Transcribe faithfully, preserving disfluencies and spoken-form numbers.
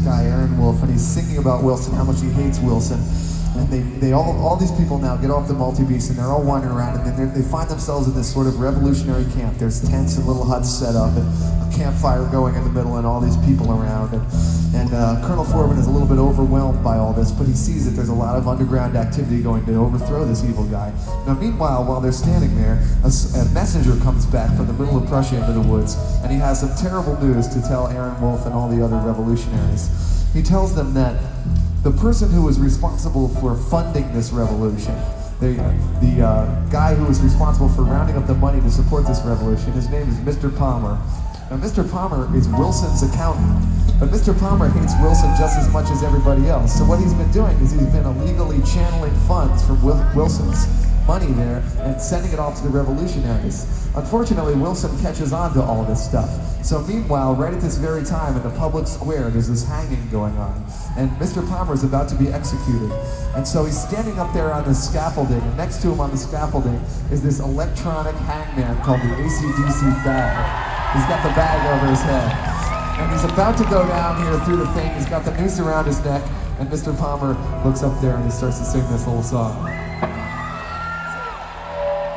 guy, Aaron Wolf, and he's singing about Wilson, how much he hates Wilson. And they, they all, all these people now get off the multi-beast and they're all wandering around, and then they find themselves in this sort of revolutionary camp. There's tents and little huts set up and a campfire going in the middle and all these people around. And, and uh, Colonel Forbin is a little bit overwhelmed by all this, but he sees that there's a lot of underground activity going to overthrow this evil guy. Now meanwhile, while they're standing there, a, a messenger comes back from the middle of Prussia into the woods, and he has some terrible news to tell Aaron Wolf and all the other revolutionaries. He tells them that the person who was responsible for funding this revolution, the, the uh, guy who was responsible for rounding up the money to support this revolution, his name is Mister Palmer. Now, Mister Palmer is Wilson's accountant, but Mister Palmer hates Wilson just as much as everybody else. So what he's been doing is he's been illegally channeling funds from Wil Wilson's money there and sending it off to the revolutionaries. Unfortunately, Wilson catches on to all this stuff. So meanwhile, right at this very time in the public square, there's this hanging going on, and Mister Palmer is about to be executed. And so he's standing up there on the scaffolding, and next to him on the scaffolding is this electronic hangman called the A C D C bag. He's got the bag over his head. And he's about to go down here through the thing. He's got the noose around his neck, and Mister Palmer looks up there and he starts to sing this little song.